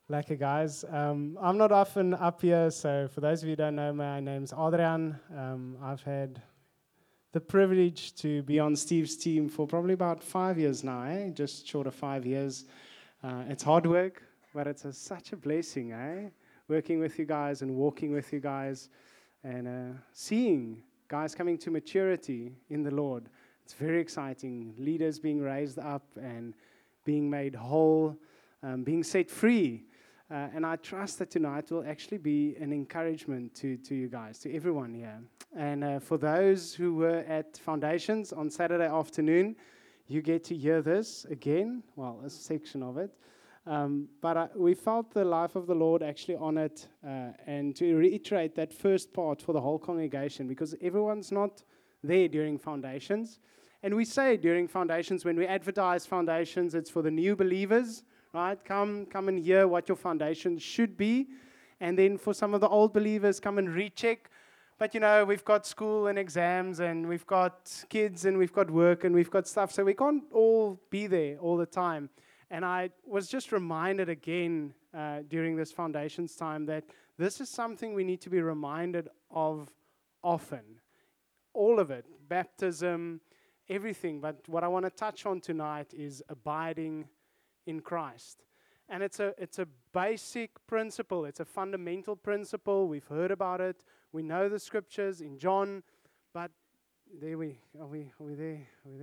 Lekker guys. I'm not often up here, so for those of you who don't know, my name's Adrian. I've had the privilege to be on Steve's team for probably about 5 years now, just short of 5 years. It's hard work, but it's such a blessing, working with you guys and walking with you guys and seeing guys coming to maturity in the Lord. It's very exciting. Leaders being raised up and being made whole, being set free. And I trust that tonight will actually be an encouragement to you guys, to everyone here. And for those who were at Foundations on Saturday afternoon, you get to hear this again, well, a section of it. But we felt the life of the Lord actually on it, and to reiterate that first part for the whole congregation, because everyone's not there during Foundations. And we say during Foundations, when we advertise Foundations, it's for the new believers, right? Come and hear what your foundation should be. And then for some of the old believers, come and recheck. But we've got school and exams, and we've got kids, and we've got work, and we've got stuff. So we can't all be there all the time. And I was just reminded again during this Foundations time that this is something we need to be reminded of often. All of it, baptism, everything. But what I want to touch on tonight is abiding in Christ. And it's a basic principle. It's a fundamental principle. We've heard about it. We know the scriptures in John. But are we there?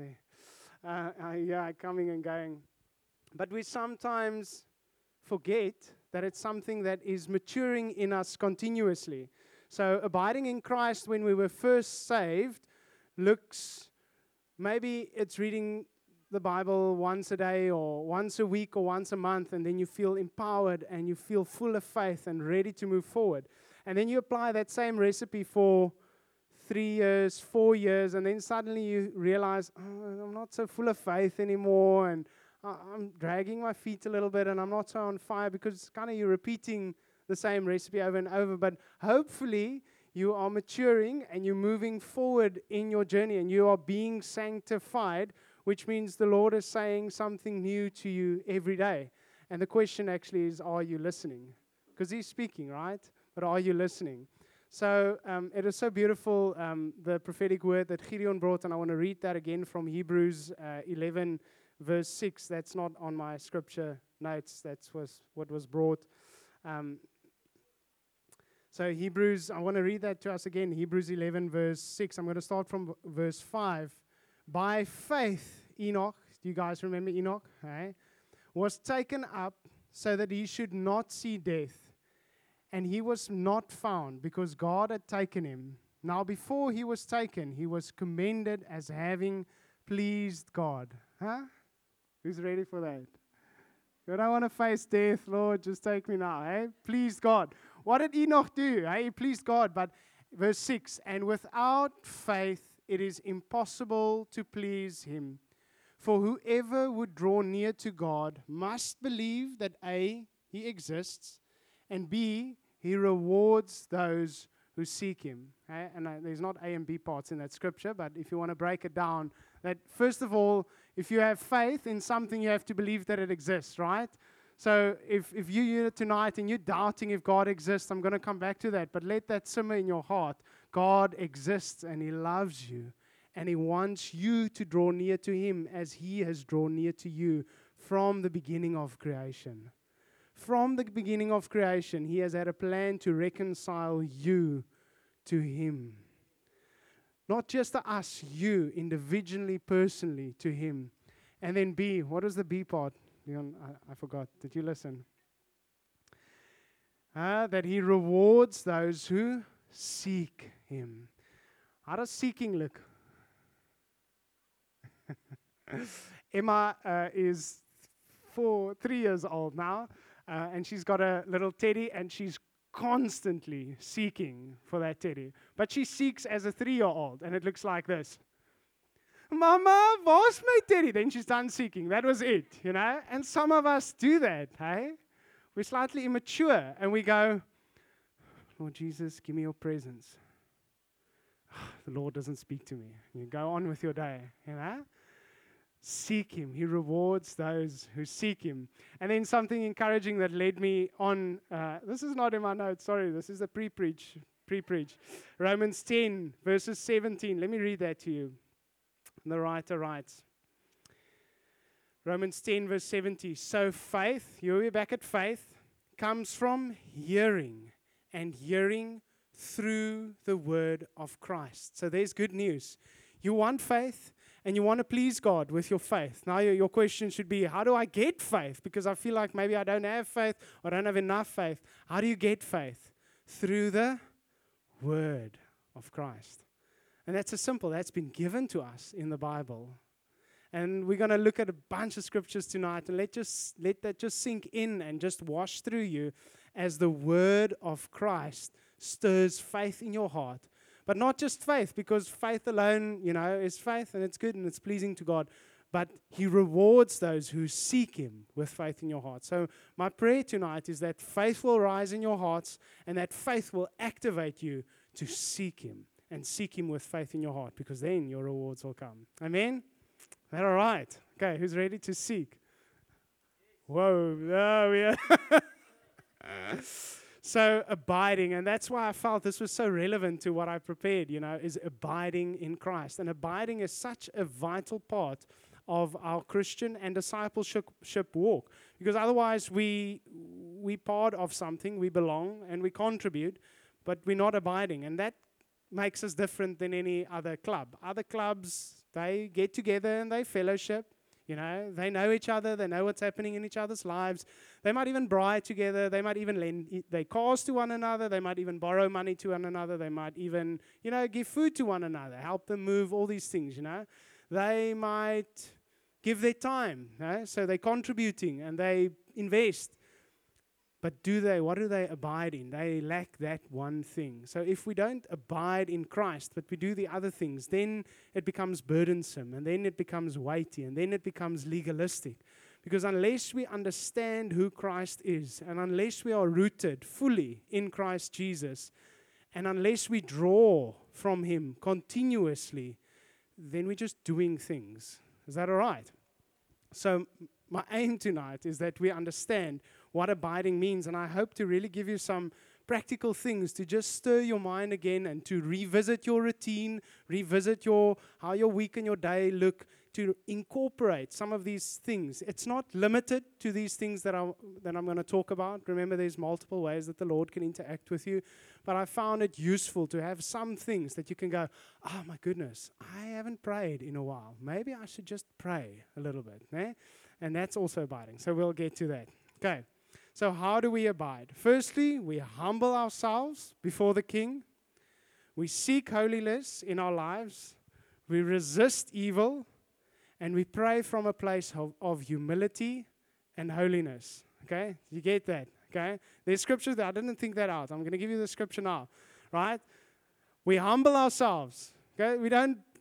Yeah, coming and going. But we sometimes forget that it's something that is maturing in us continuously. So abiding in Christ when we were first saved looks, maybe it's reading the Bible once a day or once a week or once a month, and then you feel empowered and you feel full of faith and ready to move forward. And then you apply that same recipe for 3 years, 4 years, and then suddenly you realize, I'm not so full of faith anymore, and I'm dragging my feet a little bit, and I'm not so on fire, because kind of you're repeating the same recipe over and over. But hopefully you are maturing and you're moving forward in your journey, and you are being sanctified, which means the Lord is saying something new to you every day. And the question actually is, are you listening? Because He's speaking, right? But are you listening? So it is so beautiful, the prophetic word that Gideon brought, and I want to read that again from Hebrews 11, verse 6. That's not on my scripture notes. That was what was brought. So Hebrews, I want to read that to us again. Hebrews 11, verse 6. I'm going to start from verse 5. By faith, Enoch, do you guys remember Enoch? Was taken up so that he should not see death. And he was not found because God had taken him. Now before he was taken, he was commended as having pleased God. Who's ready for that? I don't want to face death, Lord, just take me now. Pleased God. What did Enoch do? He pleased God. But verse 6, and without faith it is impossible to please Him. For whoever would draw near to God must believe that A, He exists, and B, He rewards those who seek Him. And there's not A and B parts in that scripture, but if you want to break it down, that first of all, if you have faith in something, you have to believe that it exists, right? So if you're here tonight and you're doubting if God exists, I'm going to come back to that, but let that simmer in your heart. God exists and He loves you, and He wants you to draw near to Him as He has drawn near to you from the beginning of creation. From the beginning of creation, He has had a plan to reconcile you to Him. Not just to us, you, individually, personally, to Him. And then B, what was the B part? Leon, I forgot. Did you listen? That He rewards those who seek Him. How does seeking look? Emma is 3 years old now, and she's got a little teddy, and she's constantly seeking for that teddy. But she seeks as a 3-year-old, and it looks like this. Mama, where's my teddy? Then she's done seeking. That was it, And some of us do that, We're slightly immature, and we go, Lord Jesus, give me your presence. The Lord doesn't speak to me. You go on with your day, seek Him. He rewards those who seek Him. And then something encouraging that led me on. This is not in my notes. Sorry, this is a pre-preach. Romans 10, verses 17. Let me read that to you. The writer writes, Romans 10, verse 70. So faith, you're back at faith, comes from hearing, and hearing through the word of Christ. So there's good news. You want faith, and you want to please God with your faith. Now your question should be, how do I get faith? Because I feel like maybe I don't have faith, or I don't have enough faith. How do you get faith? Through the word of Christ. And that's that's been given to us in the Bible. And we're going to look at a bunch of scriptures tonight, and let that just sink in and just wash through you as the word of Christ stirs faith in your heart. But not just faith, because faith alone, is faith, and it's good and it's pleasing to God. But He rewards those who seek Him with faith in your heart. So my prayer tonight is that faith will rise in your hearts, and that faith will activate you to seek Him, and seek Him with faith in your heart, because then your rewards will come. Amen? Is that all right? Okay, who's ready to seek? Whoa, yeah. So abiding, and that's why I felt this was so relevant to what I prepared, is abiding in Christ. And abiding is such a vital part of our Christian and discipleship walk. Because otherwise we part of something, we belong and we contribute, but we're not abiding. And that makes us different than any other club. Other clubs, they get together and they fellowship. They know each other. They know what's happening in each other's lives. They might even bribe together. They might even lend their cars to one another. They might even borrow money to one another. They might even, give food to one another, help them move, all these things, They might give their time. So they're contributing and they invest. But what do they abide in? They lack that one thing. So if we don't abide in Christ, but we do the other things, then it becomes burdensome, and then it becomes weighty, and then it becomes legalistic. Because unless we understand who Christ is, and unless we are rooted fully in Christ Jesus, and unless we draw from Him continuously, then we're just doing things. Is that all right? So my aim tonight is that we understand what abiding means, and I hope to really give you some practical things to just stir your mind again, and to revisit your routine, revisit how your week and your day look, to incorporate some of these things. It's not limited to these things that I'm going to talk about. Remember, there's multiple ways that the Lord can interact with you, but I found it useful to have some things that you can go, oh my goodness, I haven't prayed in a while. Maybe I should just pray a little bit. And that's also abiding. So we'll get to that. Okay. So how do we abide? Firstly, we humble ourselves before the King. We seek holiness in our lives. We resist evil. And we pray from a place of humility and holiness. Okay? You get that? Okay? There's scripture there. I didn't think that out. I'm going to give you the scripture now. Right? We humble ourselves. Okay? We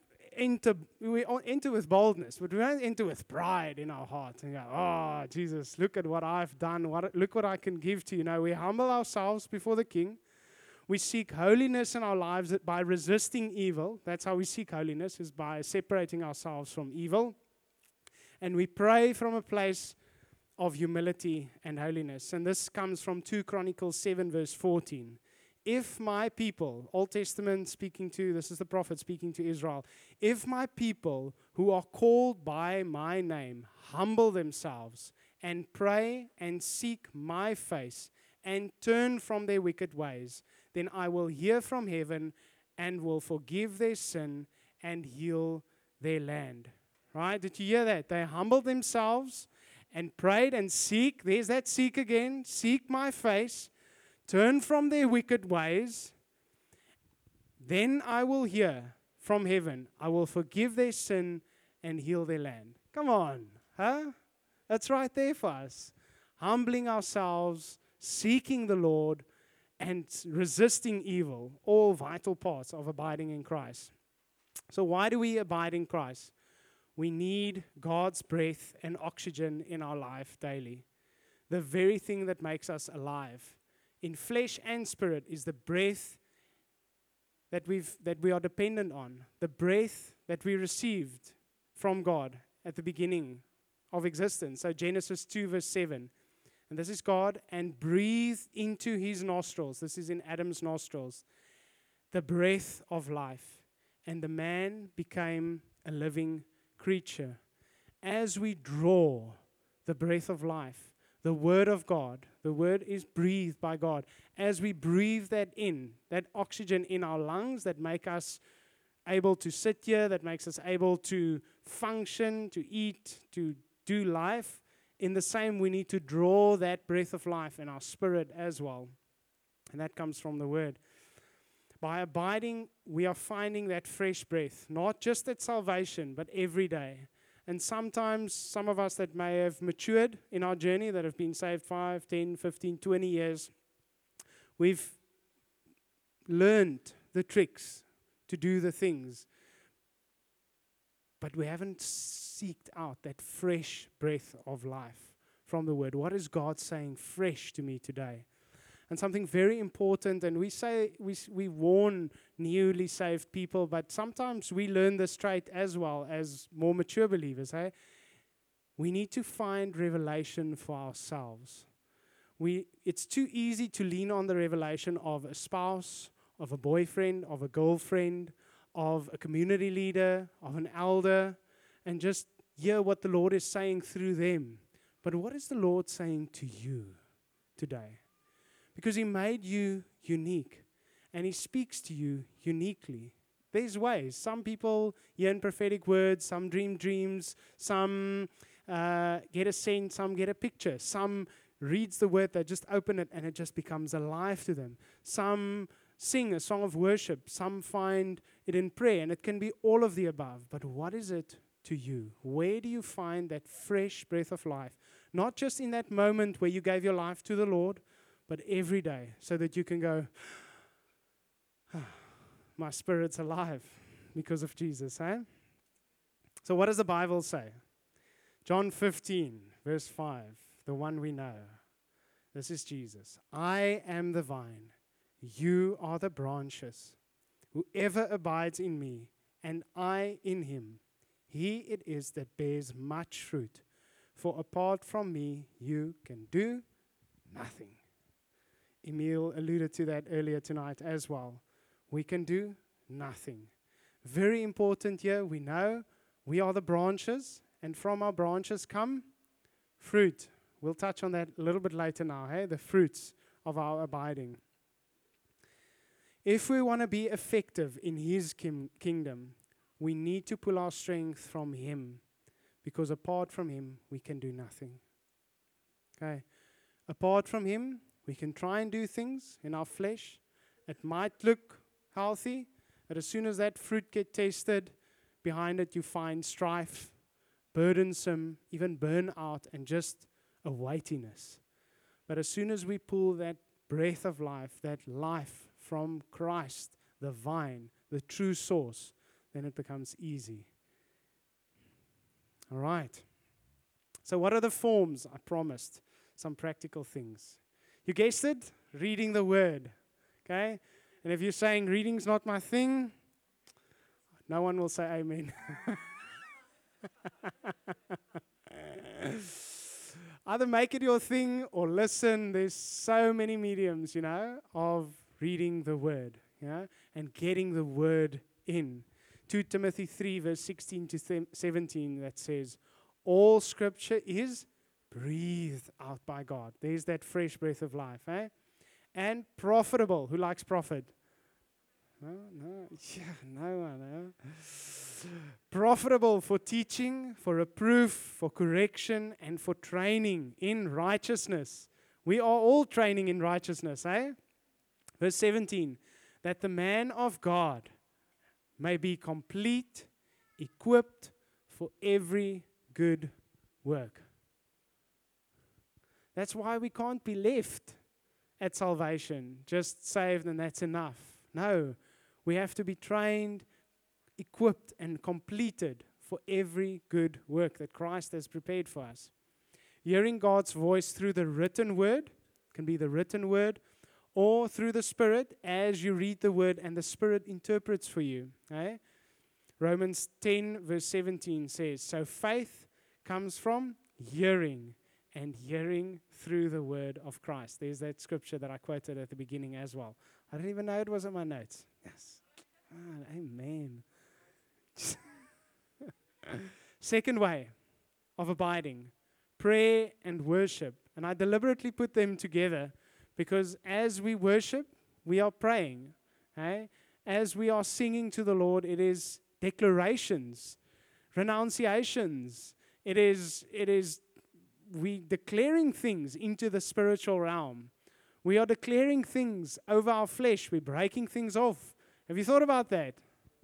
enter with boldness, but we don't enter with pride in our heart and go, oh, Jesus, look at what I've done. Look what I can give to you. We humble ourselves before the King. We seek holiness in our lives by resisting evil. That's how we seek holiness, is by separating ourselves from evil. And we pray from a place of humility and holiness. And this comes from 2 Chronicles 7, verse 14. If my people, Old Testament this is the prophet speaking to Israel, if my people who are called by my name humble themselves and pray and seek my face and turn from their wicked ways, then I will hear from heaven and will forgive their sin and heal their land. Right? Did you hear that? They humbled themselves and prayed and seek. There's that seek again. Seek my face. Turn from their wicked ways, then I will hear from heaven. I will forgive their sin and heal their land. Come on, huh? That's right there for us. Humbling ourselves, seeking the Lord, and resisting evil, all vital parts of abiding in Christ. So why do we abide in Christ? We need God's breath and oxygen in our life daily. The very thing that makes us alive in flesh and spirit is the breath that we are dependent on, the breath that we received from God. at the beginning of existence. So Genesis 2 verse 7. And this is God, and breathed into his nostrils. This is in Adam's nostrils. The breath of life. And the man became a living creature. As we draw the breath of life, the word of God, the word is breathed by God. As we breathe that in, that oxygen in our lungs that make us able to sit here, that makes us able to function, to eat, to do life, in the same we need to draw that breath of life in our spirit as well. And that comes from the word. By abiding, we are finding that fresh breath, not just at salvation, but every day. And sometimes, some of us that may have matured in our journey, that have been saved 5, 10, 15, 20 years, we've learned the tricks to do the things. But we haven't seeked out that fresh breath of life from the Word. What is God saying fresh to me today? And something very important, and we warn newly saved people, but sometimes we learn this trait as well as more mature believers. We need to find revelation for ourselves. It's too easy to lean on the revelation of a spouse, of a boyfriend, of a girlfriend, of a community leader, of an elder, and just hear what the Lord is saying through them. But what is the Lord saying to you today? Because He made you unique, and He speaks to you uniquely. There's ways. Some people hear in prophetic words, some dream dreams, some get a sense, some get a picture, some reads the word, they just open it and it just becomes alive to them. Some sing a song of worship, some find it in prayer, and it can be all of the above. But what is it to you? Where do you find that fresh breath of life? Not just in that moment where you gave your life to the Lord, but every day, so that you can go, my spirit's alive because of Jesus, eh? So what does the Bible say? John 15, verse 5, the one we know. This is Jesus. I am the vine, you are the branches. Whoever abides in me, and I in him, he it is that bears much fruit. For apart from me, you can do nothing. Emil alluded to that earlier tonight as well. We can do nothing. Very important here, we know we are the branches, and from our branches come fruit. We'll touch on that a little bit later now, the fruits of our abiding. If we want to be effective in His kingdom, we need to pull our strength from Him, because apart from Him, we can do nothing. Okay? Apart from Him, we can try and do things in our flesh. It might look healthy, but as soon as that fruit gets tasted, behind it you find strife, burdensome, even burnout, and just a weightiness. But as soon as we pull that breath of life, that life from Christ, the vine, the true source, then it becomes easy. All right. So what are the forms? I promised some practical things. You guessed it? Reading the Word. Okay? And if you're saying reading's not my thing, no one will say amen. Either make it your thing or listen. There's so many mediums, of reading the Word, and getting the Word in. 2 Timothy 3, verse 16 to 17, that says, all Scripture is breathed out by God. There's that fresh breath of life, and profitable. Who likes profit? No, no one. Profitable for teaching, for reproof, for correction, and for training in righteousness. We are all training in righteousness, Verse 17, that the man of God may be complete, equipped for every good work. That's why we can't be left at salvation, just saved and that's enough. No, we have to be trained, equipped, and completed for every good work that Christ has prepared for us. Hearing God's voice through the written word, can be the written word, or through the Spirit as you read the word and the Spirit interprets for you. Romans 10 verse 17 says, so faith comes from hearing, and hearing through the word of Christ. There's that scripture that I quoted at the beginning as well. I didn't even know it was in my notes. Yes. Oh, amen. Second way of abiding, prayer and worship. And I deliberately put them together because as we worship, we are praying. Okay? As we are singing to the Lord, it is declarations, renunciations. It is we declaring things into the spiritual realm. We are declaring things over our flesh. We're breaking things off. Have you thought about that?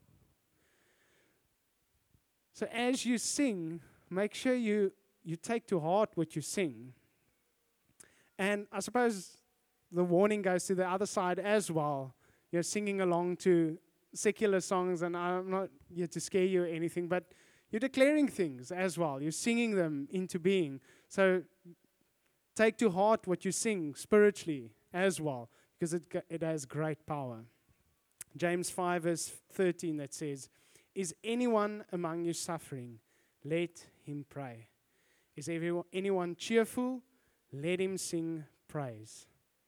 So as you sing, make sure you take to heart what you sing. And I suppose the warning goes to the other side as well. You're singing along to secular songs, and I'm not here to scare you or anything, but you're declaring things as well. You're singing them into being. So take to heart what you sing spiritually as well, because it has great power. James 5 verse 13 that says, is anyone among you suffering? Let him pray. Is anyone cheerful? Let him sing praise.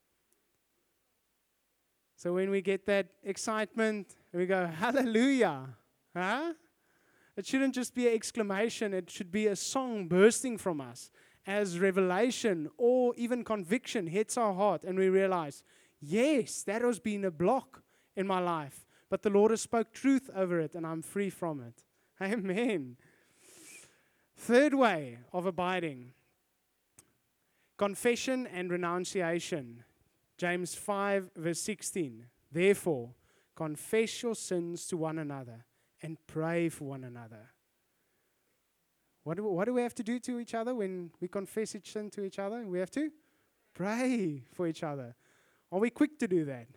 So when we get that excitement, we go, hallelujah. Huh? It shouldn't just be an exclamation. It should be a song bursting from us as revelation or even conviction hits our heart and we realize, yes, that has been a block in my life, but the Lord has spoke truth over it and I'm free from it. Amen. Third way of abiding, confession and renunciation. James 5 verse 16. Therefore, confess your sins to one another and pray for one another. What do we have to do to each other when we confess each sin to each other? We have to pray for each other. Are we quick to do that?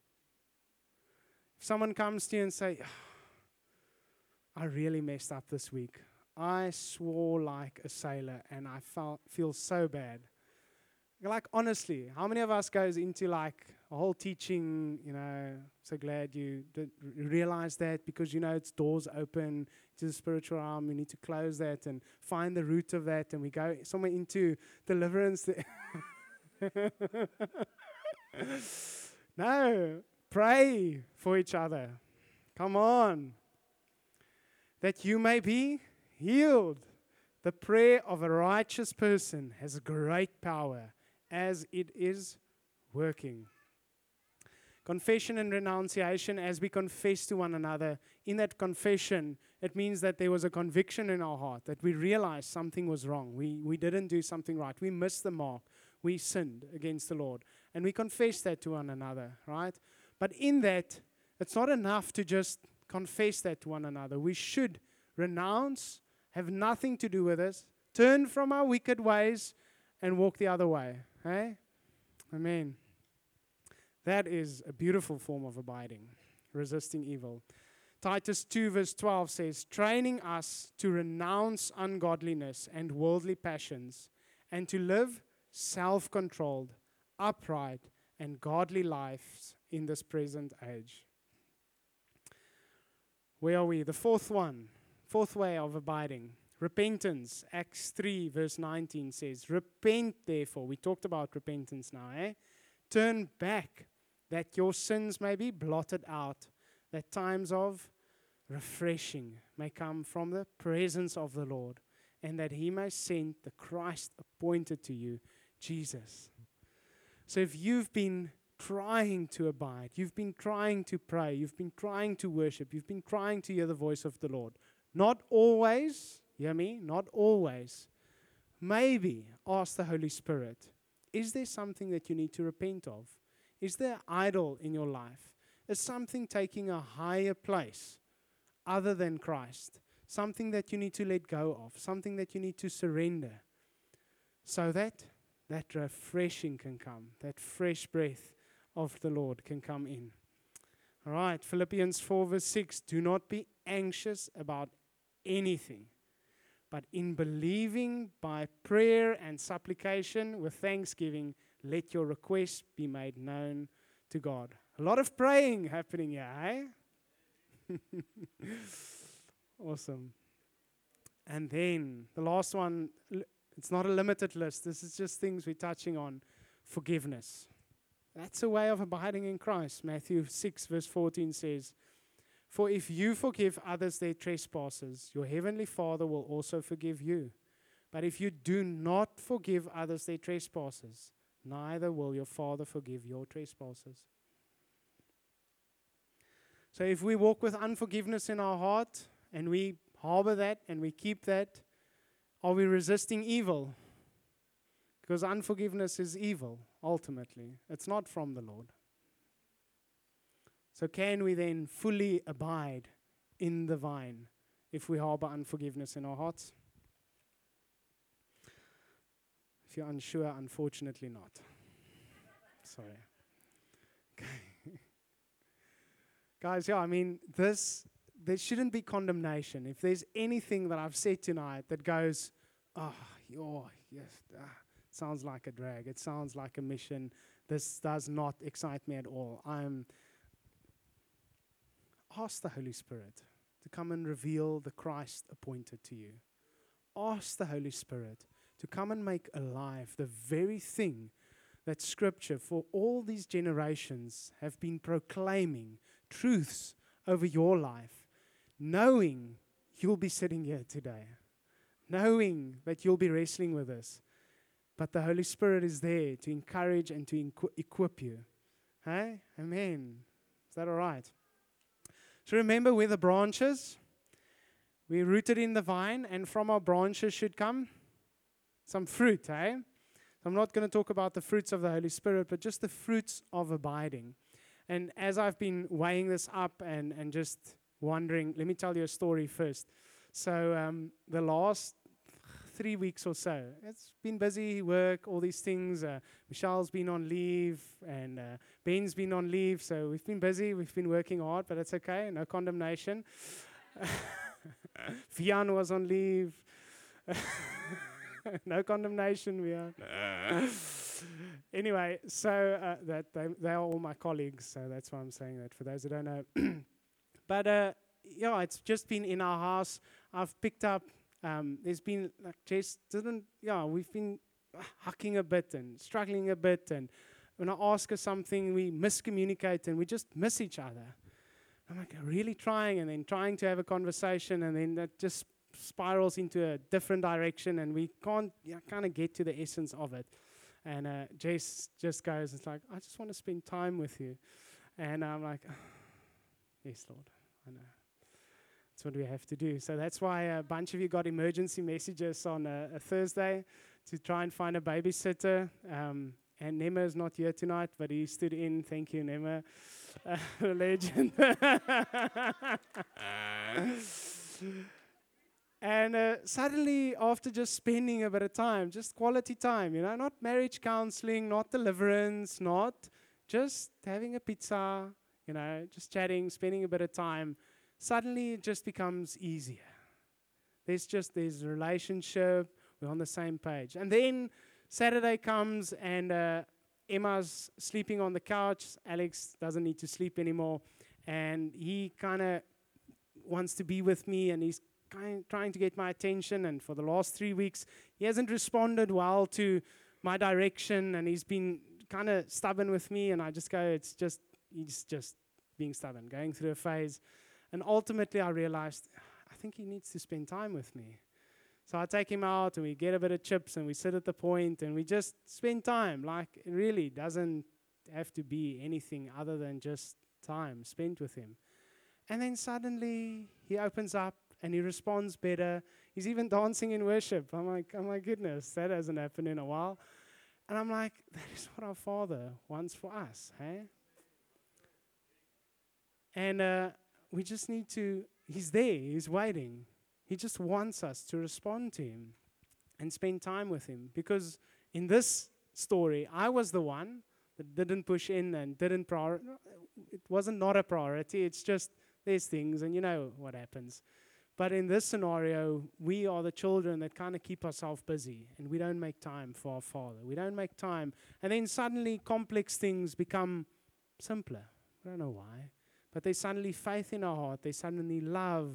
If someone comes to you and say, I really messed up this week. I swore like a sailor and I feel so bad. Like, honestly, how many of us goes into like a whole teaching, so glad you realize that because, it's doors open to the spiritual realm. We need to close that and find the root of that. And we go somewhere into deliverance. No, pray for each other. Come on. That you may be healed. The prayer of a righteous person has great power as it is working. Confession and renunciation, as we confess to one another, in that confession, it means that there was a conviction in our heart, that we realized something was wrong. We didn't do something right. We missed the mark. We sinned against the Lord. And we confess that to one another, right? But in that, it's not enough to just confess that to one another. We should renounce, have nothing to do with us, turn from our wicked ways, and walk the other way. Hey? Amen. That is a beautiful form of abiding, resisting evil. Titus 2 verse 12 says, training us to renounce ungodliness and worldly passions, and to live self-controlled, upright, and godly lives in this present age. Where are we? The fourth way of abiding. Repentance. Acts 3 verse 19 says, repent therefore. We talked about repentance now. Turn back that your sins may be blotted out, that times of refreshing may come from the presence of the Lord, and that he may send the Christ appointed to you, Jesus. So if you've been trying to abide, you've been trying to pray, you've been trying to worship, you've been trying to hear the voice of the Lord, not always, hear me, not always, maybe ask the Holy Spirit, is there something that you need to repent of? Is there an idol in your life? Is something taking a higher place other than Christ? Something that you need to let go of, something that you need to surrender, so that refreshing can come, that fresh breath of the Lord can come in. All right, Philippians 4 verse 6, do not be anxious about anything, but in believing by prayer and supplication with thanksgiving, let your requests be made known to God. A lot of praying happening here, eh? Awesome. And then the last one, it's not a limited list. This is just things we're touching on. Forgiveness. That's a way of abiding in Christ. Matthew 6 verse 14 says, "For if you forgive others their trespasses, your heavenly Father will also forgive you. But if you do not forgive others their trespasses, neither will your Father forgive your trespasses." So if we walk with unforgiveness in our heart, and we harbor that, and we keep that, are we resisting evil? Because unforgiveness is evil, ultimately. It's not from the Lord. So can we then fully abide in the vine if we harbor unforgiveness in our hearts? If you're unsure, unfortunately not. Sorry. Okay. Guys, yeah, I mean, there shouldn't be condemnation. If there's anything that I've said tonight that goes, yes, sounds like a drag. It sounds like a mission. This does not excite me at all. Ask the Holy Spirit to come and reveal the Christ appointed to you. Ask the Holy Spirit to come and make alive the very thing that Scripture for all these generations have been proclaiming truths over your life, knowing you'll be sitting here today, knowing that you'll be wrestling with this. But the Holy Spirit is there to encourage and to equip you. Hey? Amen. Is that all right? So remember, we're the branches. We're rooted in the vine, and from our branches should come some fruit, eh? I'm not going to talk about the fruits of the Holy Spirit, but just the fruits of abiding. And as I've been weighing this up and just wondering, let me tell you a story first. So the last 3 weeks or so, it's been busy, work, all these things. Michelle's been on leave, and Ben's been on leave. So we've been busy, we've been working hard, but it's okay, no condemnation. Vian was on leave. No condemnation, Vian. Anyway, so that they are all my colleagues, so that's why I'm saying that for those who don't know. But yeah, it's just been in our house. I've picked up. There's been we've been hucking a bit and struggling a bit, and when I ask her something, we miscommunicate and we just miss each other. I'm like really trying, and then trying to have a conversation, and then that just spirals into a different direction, and we can't kind of get to the essence of it. And Jess just goes, it's like, I just want to spend time with you. And I'm like, yes, Lord, I know. That's what we have to do. So that's why a bunch of you got emergency messages on a Thursday to try and find a babysitter. And Nema is not here tonight, but he stood in. Thank you, Nema. A legend. And suddenly, after just spending a bit of time, just quality time, not marriage counseling, not deliverance, not just having a pizza, just chatting, spending a bit of time, suddenly it just becomes easier. There's a relationship, we're on the same page. And then Saturday comes, and Emma's sleeping on the couch. Alex doesn't need to sleep anymore, and he kind of wants to be with me, and he's trying to get my attention, and for the last 3 weeks, he hasn't responded well to my direction, and he's been kind of stubborn with me, and I just go, he's just being stubborn, going through a phase, and ultimately I realized, I think he needs to spend time with me. So I take him out, and we get a bit of chips, and we sit at the point, and we just spend time. Like, it really doesn't have to be anything other than just time spent with him. And then suddenly, he opens up, and he responds better. He's even dancing in worship. I'm like, oh my goodness, that hasn't happened in a while. And I'm like, that is what our Father wants for us, hey? And we just need to, he's there, he's waiting. He just wants us to respond to him and spend time with him. Because in this story, I was the one that didn't push in and didn't it wasn't not a priority. It's just, there's things, and you know what happens. But in this scenario, we are the children that kind of keep ourselves busy, and we don't make time for our Father. We don't make time. And then suddenly complex things become simpler. I don't know why. But there's suddenly faith in our heart. There's suddenly love.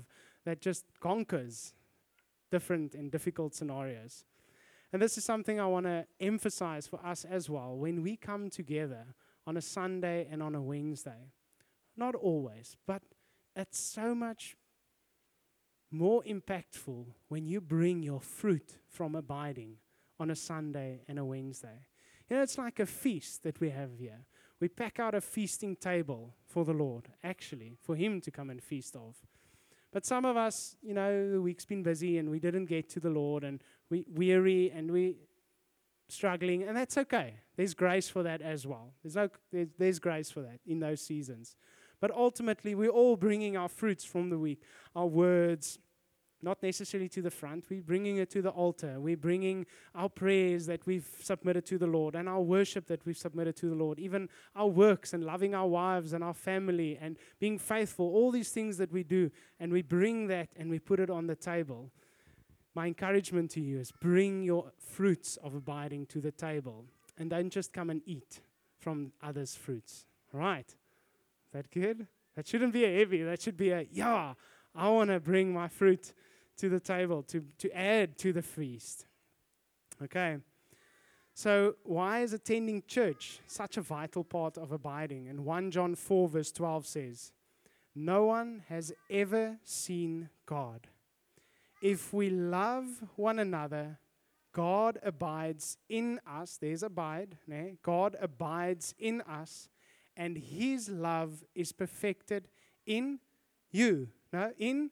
that just conquers different and difficult scenarios. And this is something I want to emphasize for us as well. When we come together on a Sunday and on a Wednesday, not always, but it's so much more impactful when you bring your fruit from abiding on a Sunday and a Wednesday. You know, it's like a feast that we have here. We pack out a feasting table for the Lord, actually, for Him to come and feast off. But some of us, you know, the week's been busy and we didn't get to the Lord and we weary and we struggling, and that's okay. There's grace for that as well. There's grace for that in those seasons. But ultimately, we're all bringing our fruits from the week, our words, not necessarily to the front. We're bringing it to the altar. We're bringing our prayers that we've submitted to the Lord and our worship that we've submitted to the Lord, even our works and loving our wives and our family and being faithful, all these things that we do, and we bring that and we put it on the table. My encouragement to you is bring your fruits of abiding to the table and don't just come and eat from others' fruits. All right? Is that good? That shouldn't be a heavy. That should be a, yeah, I want to bring my fruit to the table to add to the feast. Okay. So why is attending church such a vital part of abiding? And 1 John 4 verse 12 says, no one has ever seen God. If we love one another, God abides in us. There's abide. God abides in us, and His love is perfected in you. No, in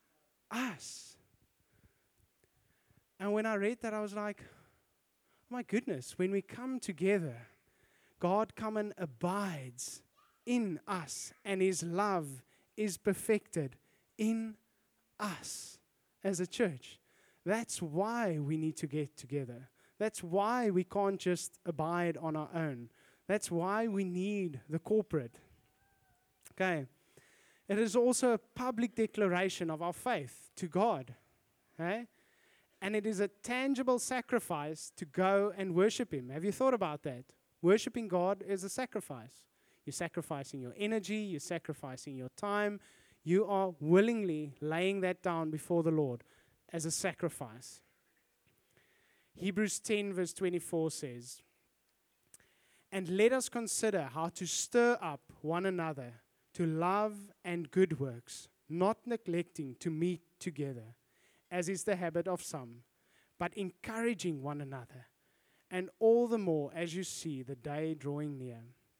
us. And when I read that, I was like, oh my goodness, when we come together, God come and abides in us, and His love is perfected in us. As a church. That's why we need to get together. That's why we can't just abide on our own. That's why we need the corporate. Okay. It is also a public declaration of our faith to God. Okay? And it is a tangible sacrifice to go and worship Him. Have you thought about that? Worshiping God is a sacrifice. You're sacrificing your energy, you're sacrificing your time. You are willingly laying that down before the Lord as a sacrifice. Hebrews 10 verse 24 says, and let us consider how to stir up one another to love and good works, not neglecting to meet together, as is the habit of some, but encouraging one another, and all the more as you see the day drawing near.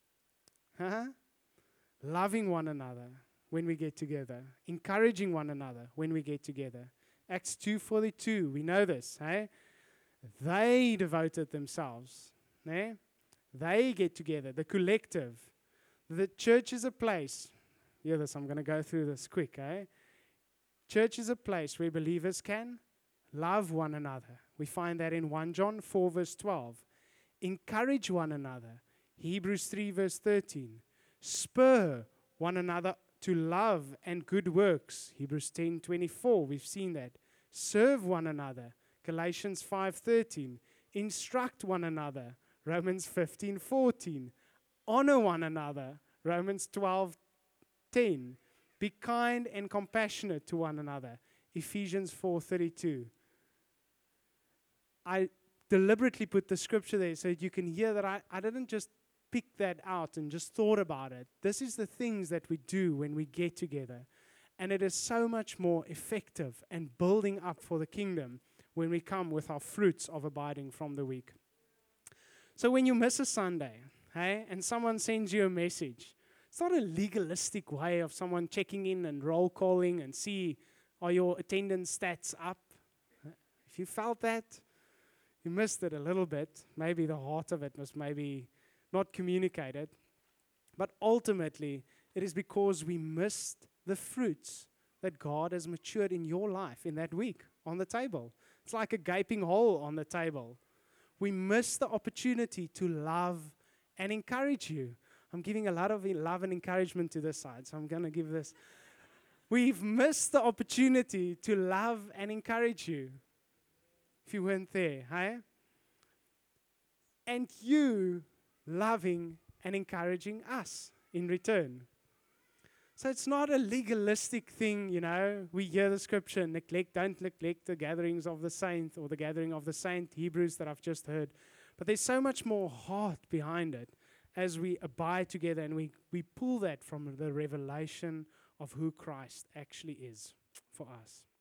Loving one another when we get together, encouraging one another when we get together. Acts 2:42, we know this. They devoted themselves. They get together, the collective. The church is a place. Hear this, I'm going to go through this quick. Church is a place where believers can love one another. We find that in 1 John 4 verse 12. Encourage one another. Hebrews 3 verse 13. Spur one another to love and good works. Hebrews 10:24, we've seen that. Serve one another. Galatians 5:13. Instruct one another. Romans 15:14. Honor one another. Romans 12:10. Be kind and compassionate to one another. Ephesians 4:32. I deliberately put the scripture there so that you can hear that I didn't just pick that out and just thought about it. This is the things that we do when we get together. And it is so much more effective and building up for the kingdom when we come with our fruits of abiding from the week. So when you miss a Sunday, and someone sends you a message, it's not a legalistic way of someone checking in and roll calling and see, are your attendance stats up? If you felt that, you missed it a little bit. Maybe the heart of it was maybe not communicated. But ultimately, it is because we missed the fruits that God has matured in your life in that week on the table. It's like a gaping hole on the table. We missed the opportunity to love and encourage you. I'm giving a lot of love and encouragement to this side, so I'm going to give this. We've missed the opportunity to love and encourage you. If you weren't there, And you loving and encouraging us in return. So it's not a legalistic thing, We hear the scripture, don't neglect the gatherings of the saint or the gathering of the saint, Hebrews that I've just heard. But there's so much more heart behind it as we abide together and we pull that from the revelation of who Christ actually is for us.